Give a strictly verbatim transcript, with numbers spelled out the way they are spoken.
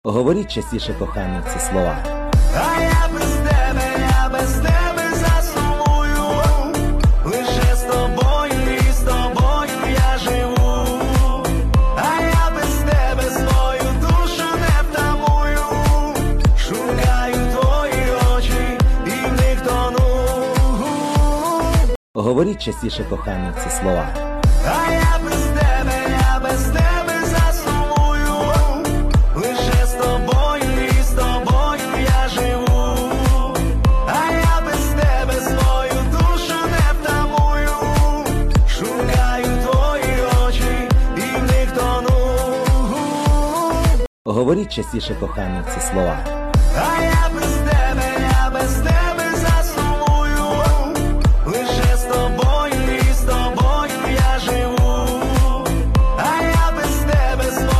Говоріть частіше, кохані, ці слова. А я без тебе, я без тебе засумую. Лише з тобою і з тобою я живу. А я без тебе свою душу не втамую. Шукаю твої очі і в них тону. Говоріть частіше, кохані, ці слова. А я без тебе, я без тебе засумую. Лише з тобою і з тобою я живу. А я без тебе свою душу не втамую. Шукаю твої очі і в них тону. Говоріть частіше, кохані, ці слова. А я без